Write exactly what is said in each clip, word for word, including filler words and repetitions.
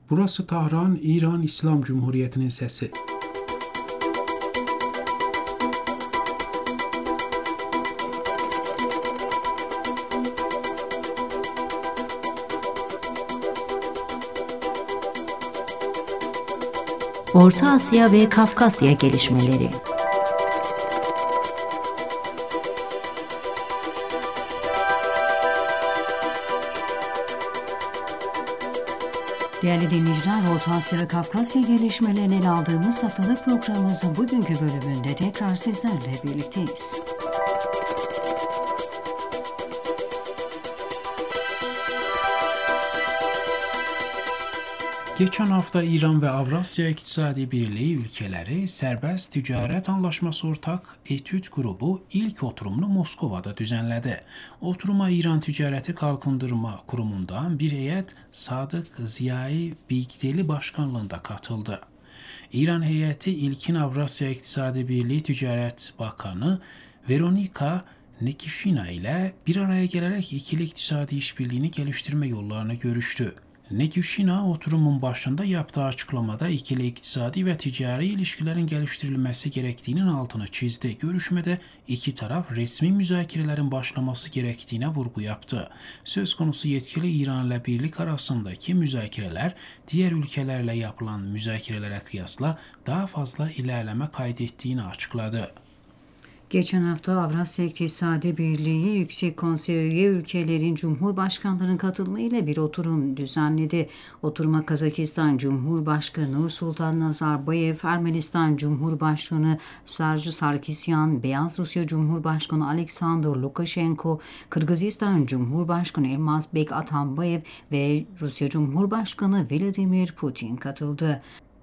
Burası Tahran, İran İslam Cumhuriyeti'nin sesi. Orta Asya ve Kafkasya gelişmeleri. Değerli dinleyiciler, Orta Asya ve Kafkasya gelişmelerini ele aldığımız haftalık programımızın bugünkü bölümünde tekrar sizlerle birlikteyiz. Geçen hafta İran ve Avrasya İktisadi Birliği ülkeleri Serbest Ticaret Anlaşması Ortak Etüt Grubu ilk oturumunu Moskova'da düzenledi. Oturuma İran Ticareti Kalkındırma Kurumu'ndan bir heyet Sadık Ziyai Bigdeli başkanlığında katıldı. İran heyeti ilkin Avrasya İktisadi Birliği Ticaret Bakanı Veronika Nekishina ile bir araya gelerek ikili iktisadi işbirliğini geliştirme yollarını görüştü. Nekishina oturumun başında yaptığı açıklamada ikili iktisadi ve ticari ilişkilerin geliştirilmesi gerektiğinin altını çizdi. Görüşmede iki taraf resmi müzakerelerin başlaması gerektiğine vurgu yaptı. Söz konusu yetkili İran ile birlik arasındaki müzakereler diğer ülkelerle yapılan müzakerelere kıyasla daha fazla ilerleme kaydettiğini açıkladı. Geçen hafta Avrasya İktisadi Birliği Yüksek Konseyi üye ülkelerin cumhurbaşkanlarının katılımıyla bir oturum düzenledi. Oturuma Kazakistan Cumhurbaşkanı Nursultan Nazarbayev, Ermenistan Cumhurbaşkanı Serj Sarkisyan, Beyaz Rusya Cumhurbaşkanı Alexander Lukashenko, Kırgızistan Cumhurbaşkanı Elmazbek Atambayev ve Rusya Cumhurbaşkanı Vladimir Putin katıldı.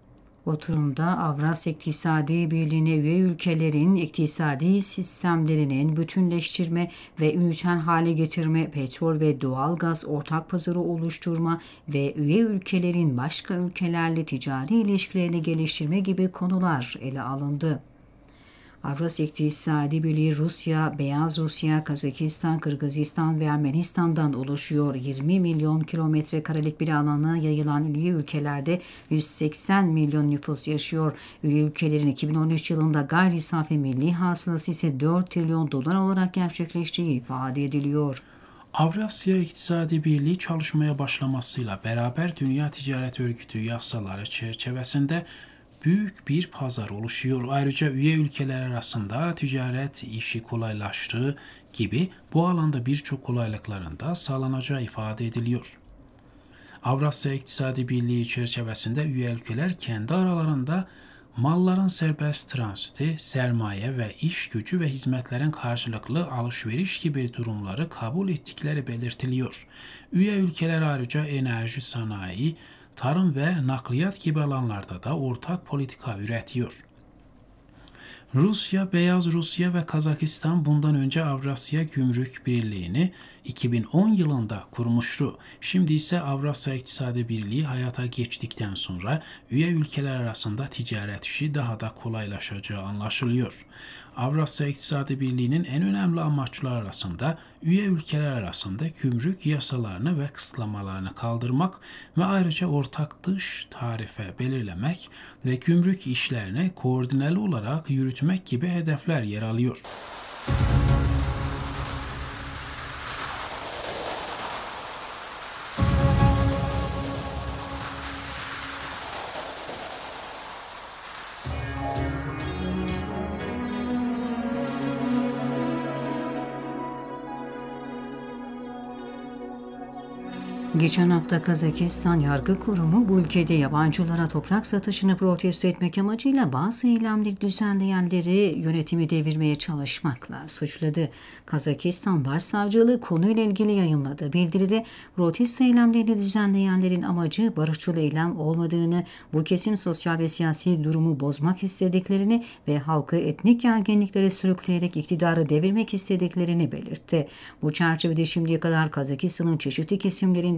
Oturumda Avrasya İktisadi Birliği'ne üye ülkelerin iktisadi sistemlerinin bütünleştirme ve üniter hale getirme, petrol ve doğalgaz ortak pazarı oluşturma ve üye ülkelerin başka ülkelerle ticari ilişkilerini geliştirme gibi konular ele alındı. Avrasya İktisadi Birliği Rusya, Beyaz Rusya, Kazakistan, Kırgızistan ve Ermenistan'dan oluşuyor. yirmi milyon kilometre karelik bir alana yayılan üye ülkelerde yüz seksen milyon nüfus yaşıyor. Üye ülkelerin iki bin on üç yılında gayri safi milli hasılası ise dört trilyon dolar olarak gerçekleştiği ifade ediliyor. Avrasya İktisadi Birliği çalışmaya başlamasıyla beraber Dünya Ticaret Örgütü yasaları çerçevesinde büyük bir pazar oluşuyor. Ayrıca üye ülkeler arasında ticaret işi kolaylaştığı gibi bu alanda birçok kolaylıkların da sağlanacağı ifade ediliyor. Avrasya İktisadi Birliği çerçevesinde üye ülkeler kendi aralarında malların serbest transiti, sermaye ve iş gücü ve hizmetlerin karşılıklı alışveriş gibi durumları kabul ettikleri belirtiliyor. Üye ülkeler ayrıca enerji, sanayi, tarım ve nakliyat gibi alanlarda da ortak politika üretiyor. Rusya, Beyaz Rusya ve Kazakistan bundan önce Avrasya Gümrük Birliği'ni iki bin on yılında kurmuştu. Şimdi ise Avrasya İktisadi Birliği hayata geçtikten sonra üye ülkeler arasında ticaret işi daha da kolaylaşacağı anlaşılıyor. Avrasya İktisadi Birliği'nin en önemli amaçları arasında üye ülkeler arasında gümrük yasalarını ve kısıtlamalarını kaldırmak ve ayrıca ortak dış tarife belirlemek ve gümrük işlerini koordineli olarak yürütmek gibi hedefler yer alıyor. Geçen hafta Kazakistan Yargı Kurumu bu ülkede yabancılara toprak satışını protesto etmek amacıyla bazı eylemleri düzenleyenleri yönetimi devirmeye çalışmakla suçladı. Kazakistan Başsavcılığı konuyla ilgili yayımladığı bildiride protesto eylemlerini düzenleyenlerin amacı barışçıl eylem olmadığını, bu kesim sosyal ve siyasi durumu bozmak istediklerini ve halkı etnik gerginliklere sürükleyerek iktidarı devirmek istediklerini belirtti. Bu çerçevede şimdiye kadar Kazakistan'ın çeşitli kesimlerinden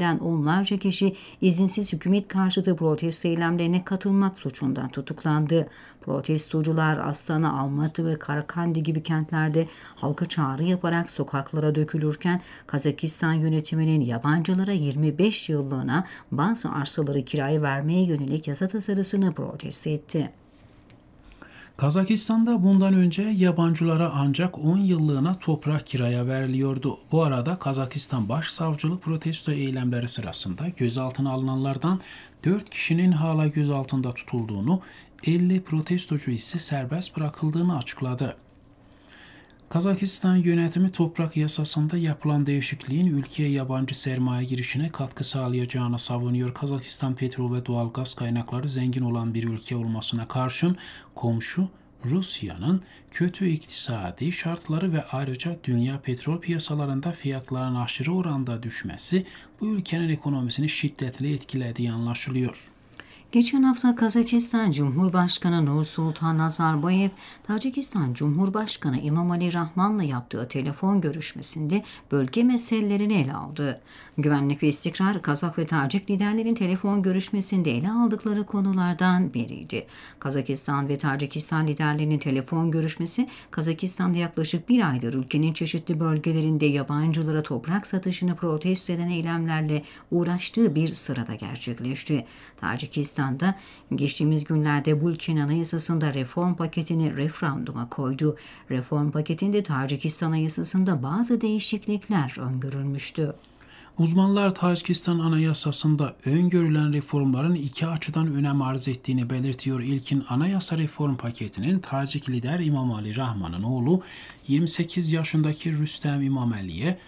gelen onlarca kişi izinsiz hükümet karşıtı protesto eylemlerine katılmak suçundan tutuklandı. Protestocular Astana, Almatı ve Karakandi gibi kentlerde halka çağrı yaparak sokaklara dökülürken Kazakistan yönetiminin yabancılara yirmi beş yıllığına bazı arsaları kiraya vermeye yönelik yasa tasarısını protesto etti. Kazakistan'da bundan önce yabancılara ancak on yıllığına toprak kiraya veriliyordu. Bu arada Kazakistan Başsavcılığı protesto eylemleri sırasında gözaltına alınanlardan dört kişinin hala gözaltında tutulduğunu, elli protestocu ise serbest bırakıldığını açıkladı. Kazakistan yönetimi toprak yasasında yapılan değişikliğin ülkeye yabancı sermaye girişine katkı sağlayacağını savunuyor. Kazakistan petrol ve doğal gaz kaynakları zengin olan bir ülke olmasına karşın komşu Rusya'nın kötü iktisadi şartları ve ayrıca dünya petrol piyasalarında fiyatların aşırı oranda düşmesi bu ülkenin ekonomisini şiddetle etkilediği anlaşılıyor. Geçen hafta Kazakistan Cumhurbaşkanı Nursultan Nazarbayev, Tacikistan Cumhurbaşkanı İmomali Rahman'la yaptığı telefon görüşmesinde bölge meselelerini ele aldı. Güvenlik ve istikrar, Kazak ve Tacik liderlerin telefon görüşmesinde ele aldıkları konulardan biriydi. Kazakistan ve Tacikistan liderlerinin telefon görüşmesi, Kazakistan'da yaklaşık bir aydır ülkenin çeşitli bölgelerinde yabancılara toprak satışını protesto eden eylemlerle uğraştığı bir sırada gerçekleşti. Tacikistan Pakistan'da geçtiğimiz günlerde bu ülkenin anayasasında reform paketini referanduma koydu. Reform paketinde Tacikistan anayasasında bazı değişiklikler öngörülmüştü. Uzmanlar Tacikistan Anayasası'nda öngörülen reformların iki açıdan önem arz ettiğini belirtiyor. İlkin anayasa reform paketinin Tacik lider İmomali Rahman'ın oğlu yirmi sekiz yaşındaki Rüstem İmamali'ye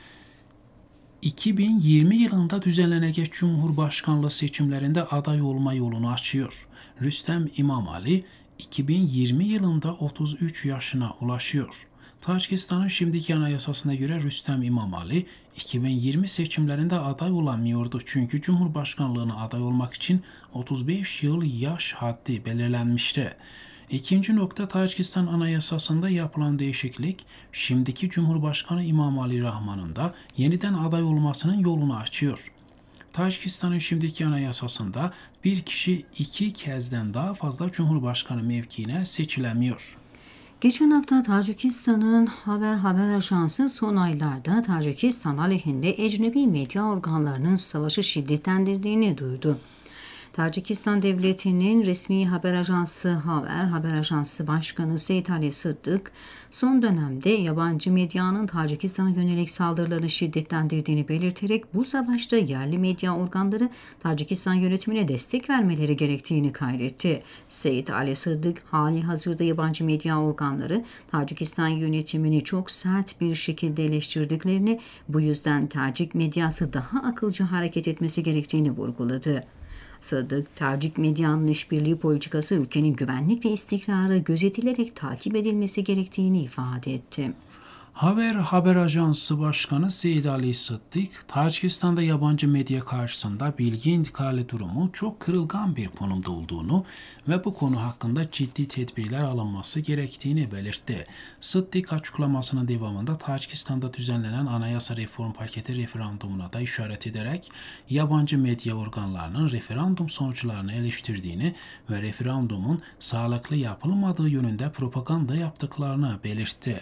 iki bin yirmi yılında düzenlenecek Cumhurbaşkanlığı seçimlerinde aday olma yolunu açıyor. Rüstem İmamali iki bin yirmi yılında otuz üç yaşına ulaşıyor. Tacikistan'ın şimdiki anayasasına göre Rüstem İmamali iki bin yirmi seçimlerinde aday olamıyordu çünkü Cumhurbaşkanlığına aday olmak için otuz beş yıl yaş haddi belirlenmişti. İkinci nokta, Tacikistan Anayasası'nda yapılan değişiklik, şimdiki Cumhurbaşkanı İmomali Rahman'ın da yeniden aday olmasının yolunu açıyor. Tacikistan'ın şimdiki anayasasında bir kişi iki kezden daha fazla Cumhurbaşkanı mevkiine seçilemiyor. Geçen hafta Tacikistan'ın Haber Haber Ajansı son aylarda Tacikistan aleyhinde ecnebi medya organlarının savaşı şiddetlendirdiğini duyurdu. Tacikistan Devleti'nin resmi haber ajansı Haber Haber Ajansı Başkanı Seyit Ali Sıddık, son dönemde yabancı medyanın Tacikistan'a yönelik saldırılarını şiddetlendirdiğini belirterek bu savaşta yerli medya organları Tacikistan yönetimine destek vermeleri gerektiğini kaydetti. Seyit Ali Sıddık, hali hazırda yabancı medya organları Tacikistan yönetimini çok sert bir şekilde eleştirdiklerini, bu yüzden Tacik medyası daha akılcı hareket etmesi gerektiğini vurguladı. Sıddık, Tacik medyanın işbirliği politikası ülkenin güvenlik ve istikrarı gözetilerek takip edilmesi gerektiğini ifade etti. Haber Haber Ajansı Başkanı Seyit Ali Sıddık, Tacikistan'da yabancı medya karşısında bilgi intikali durumu çok kırılgan bir konumda olduğunu ve bu konu hakkında ciddi tedbirler alınması gerektiğini belirtti. Sıddık açıklamasının devamında Tacikistan'da düzenlenen anayasa reform paketi referandumuna da işaret ederek yabancı medya organlarının referandum sonuçlarını eleştirdiğini ve referandumun sağlıklı yapılmadığı yönünde propaganda yaptıklarını belirtti.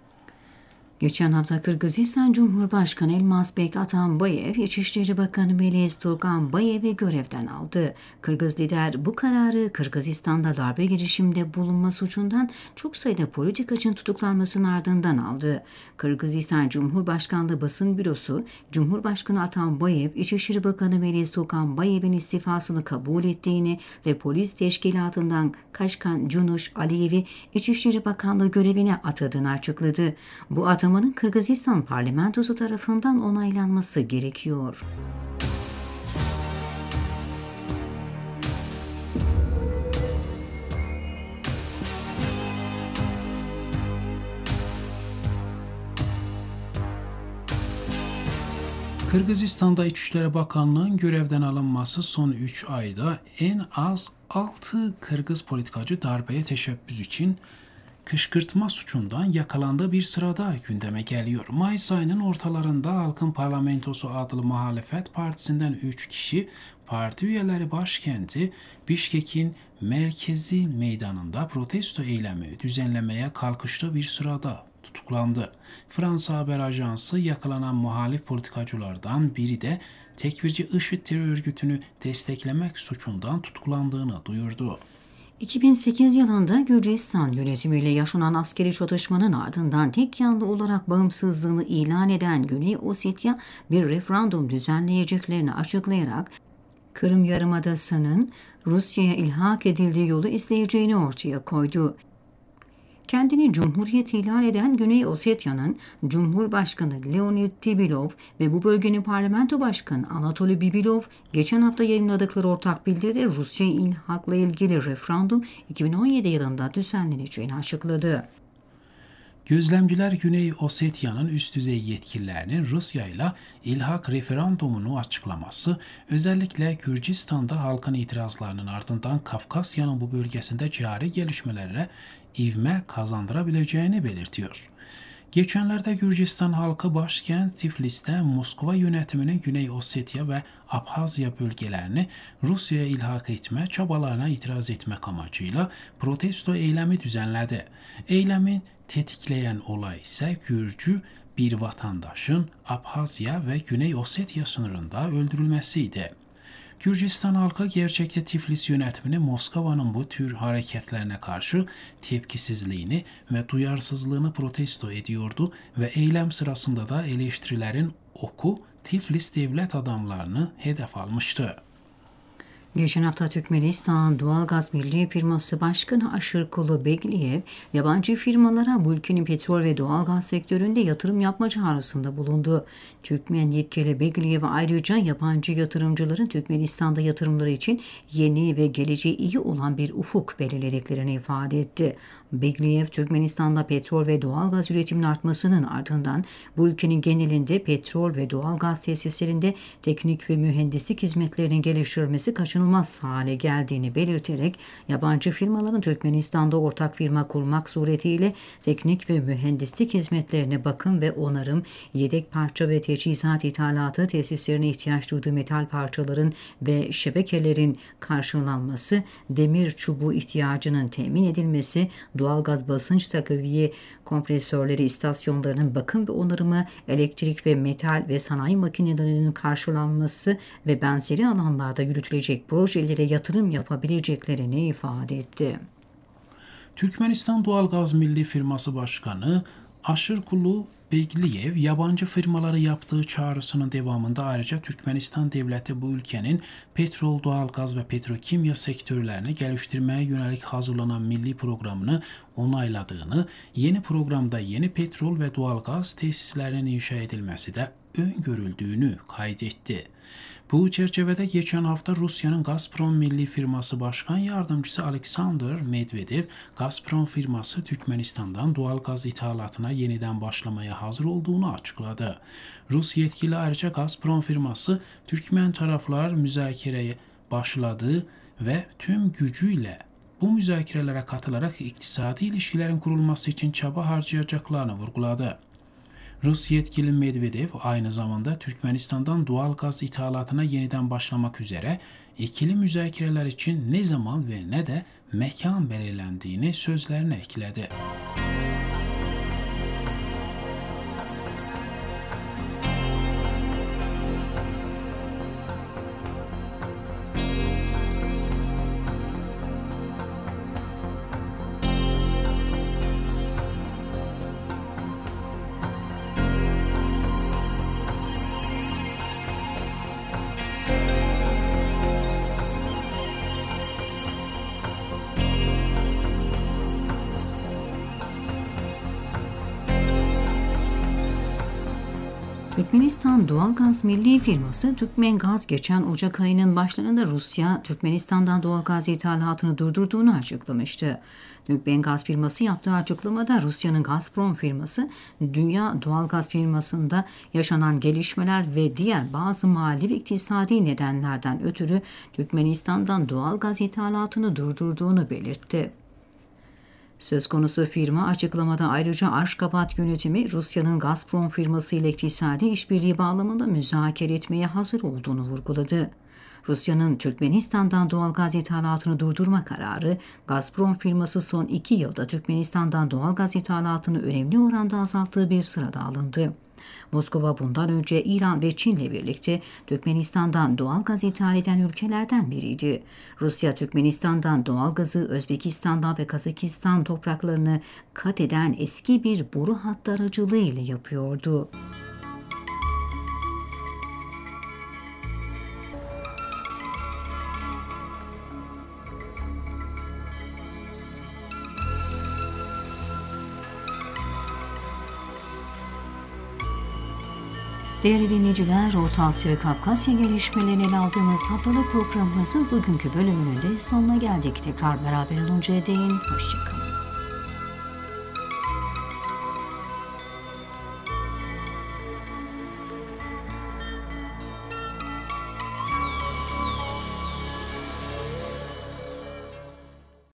Geçen hafta Kırgızistan Cumhurbaşkanı Elmazbek Atambayev, İçişleri Bakanı Meles Turganbayev'i görevden aldı. Kırgız lider bu kararı Kırgızistan'da darbe girişiminde bulunma suçundan çok sayıda politikacının tutuklanmasının ardından aldı. Kırgızistan Cumhurbaşkanlığı Basın Bürosu, Cumhurbaşkanı Atambayev, İçişleri Bakanı Meles Turganbayev'in istifasını kabul ettiğini ve polis teşkilatından Kaşkan Cunuş Aliyev'i İçişleri Bakanlığı görevine atadığını açıkladı. Bu atamanın Kırgızistan parlamentosu tarafından onaylanması gerekiyor. Kırgızistan'da İçişleri Bakanlığı'nın görevden alınması son üç ayda en az altı Kırgız politikacı darbeye teşebbüs için kışkırtma suçundan yakalandığı bir sırada gündeme geliyor. Mayıs ayının ortalarında Halkın Parlamentosu adlı muhalefet partisinden üç kişi parti üyeleri başkenti Bişkek'in merkezi meydanında protesto eylemi düzenlemeye kalkıştığı bir sırada tutuklandı. Fransa Haber Ajansı yakalanan muhalif politikacılardan biri de tekfirci IŞİD terör örgütünü desteklemek suçundan tutuklandığını duyurdu. iki bin sekiz yılında Gürcistan yönetimiyle yaşanan askeri çatışmanın ardından tek yanlı olarak bağımsızlığını ilan eden Güney Ossetya bir referandum düzenleyeceklerini açıklayarak Kırım Yarımadası'nın Rusya'ya ilhak edildiği yolu izleyeceğini ortaya koydu. Kendini Cumhuriyet ilan eden Güney Ossetya'nın Cumhurbaşkanı Leonid Tibilov ve bu bölgenin parlamento başkanı Anatoly Bibilov geçen hafta yayınladıkları ortak bildiride Rusya'ya ilhakla ilgili referandum iki bin on yedi yılında düzenleneceğini açıkladı. Gözlemciler Güney Ossetya'nın üst düzey yetkililerinin Rusya ile ilhak referandumunu açıklaması, özellikle Gürcistan'da halkın itirazlarının ardından Kafkasya'nın bu bölgesinde cari gelişmelere ivme kazandırabileceğini belirtiyor. Geçenlerde Gürcistan halkı başkent Tiflis'te Moskova yönetiminin Güney Ossetya ve Abhazya bölgelerini Rusya'ya ilhak etme çabalarına itiraz etmek amacıyla protesto eylemi düzenledi. Eylemin tetikleyen olay ise Gürcü bir vatandaşın Abhazya ve Güney Ossetya sınırında öldürülmesiydi. Gürcistan halkı gerçekte Tiflis yönetimini Moskova'nın bu tür hareketlerine karşı tepkisizliğini ve duyarsızlığını protesto ediyordu ve eylem sırasında da eleştirilerin oku Tiflis devlet adamlarını hedef almıştı. Geçen hafta Türkmenistan Doğalgaz Milli Firması Başkanı Aşırkulu Begliyev, yabancı firmalara bu ülkenin petrol ve doğalgaz sektöründe yatırım yapma çağrısında bulundu. Türkmen yetkili Begliyev ayrıca yabancı yatırımcıların Türkmenistan'da yatırımları için yeni ve geleceği iyi olan bir ufuk belirlediklerini ifade etti. Begliyev, Türkmenistan'da petrol ve doğalgaz üretiminin artmasının ardından bu ülkenin genelinde petrol ve doğalgaz tesislerinde teknik ve mühendislik hizmetlerinin geliştirilmesi kaçınılmaz hale geldiğini belirterek yabancı firmaların Türkmenistan'da ortak firma kurmak suretiyle teknik ve mühendislik hizmetlerine bakım ve onarım, yedek parça ve teçhizat ithalatı, tesislerine ihtiyaç duyduğu metal parçaların ve şebekelerin karşılanması, demir çubuğu ihtiyacının temin edilmesi, doğalgaz basınç takviye kompresörleri istasyonlarının bakım ve onarımı, elektrik ve metal ve sanayi makinelerinin karşılanması ve benzeri alanlarda yürütülecek projelere yatırım yapabileceklerini ifade etti. Türkmenistan Doğalgaz Milli Firması Başkanı Aşırkulu Begliyev, yabancı firmaları yaptığı çağrısının devamında ayrıca Türkmenistan devleti bu ülkenin petrol, doğalgaz ve petrokimya sektörlerini geliştirmeye yönelik hazırlanan milli programını onayladığını, yeni programda yeni petrol ve doğalgaz tesislerinin inşa edilmesi de öngörüldüğünü kaydetti. Bu çerçevede geçen hafta Rusya'nın Gazprom Milli Firması Başkan Yardımcısı Alexander Medvedev, Gazprom firması Türkmenistan'dan doğalgaz ithalatına yeniden başlamaya hazır olduğunu açıkladı. Rus yetkili ayrıca Gazprom firması Türkmen taraflar müzakereye başladı ve tüm gücüyle bu müzakerelere katılarak iktisadi ilişkilerin kurulması için çaba harcayacaklarını vurguladı. Rus yetkili Medvedev aynı zamanda Türkmenistan'dan doğal gaz ithalatına yeniden başlamak üzere ikili müzakereler için ne zaman ve ne de mekan belirlendiğini sözlerine ekledi. Türkmenistan Doğalgaz Milli Firması Türkmengaz geçen Ocak ayının başlarında Rusya, Türkmenistan'dan doğalgaz ithalatını durdurduğunu açıklamıştı. Türkmengaz firması yaptığı açıklamada Rusya'nın Gazprom firması, Dünya Doğalgaz firmasında yaşanan gelişmeler ve diğer bazı mali ve iktisadi nedenlerden ötürü Türkmenistan'dan doğalgaz ithalatını durdurduğunu belirtti. Söz konusu firma açıklamada ayrıca Aşgabat yönetimi Rusya'nın Gazprom firması ile iktisadi işbirliği bağlamında müzakere etmeye hazır olduğunu vurguladı. Rusya'nın Türkmenistan'dan doğalgaz ithalatını durdurma kararı, Gazprom firması son iki yılda Türkmenistan'dan doğalgaz ithalatını önemli oranda azalttığı bir sırada alındı. Moskova bundan önce İran ve Çin'le birlikte Türkmenistan'dan doğalgaz ithal eden ülkelerden biriydi. Rusya, Türkmenistan'dan doğalgazı Özbekistan'dan ve Kazakistan topraklarını kat eden eski bir boru hattı aracılığıyla yapıyordu. Değerli dinleyiciler, Orta Asya ve Kafkasya gelişmelerini ele aldığımız haftalık programımızın bugünkü bölümünün de sonuna geldik. Tekrar beraber oluncaya değin, hoşçakalın.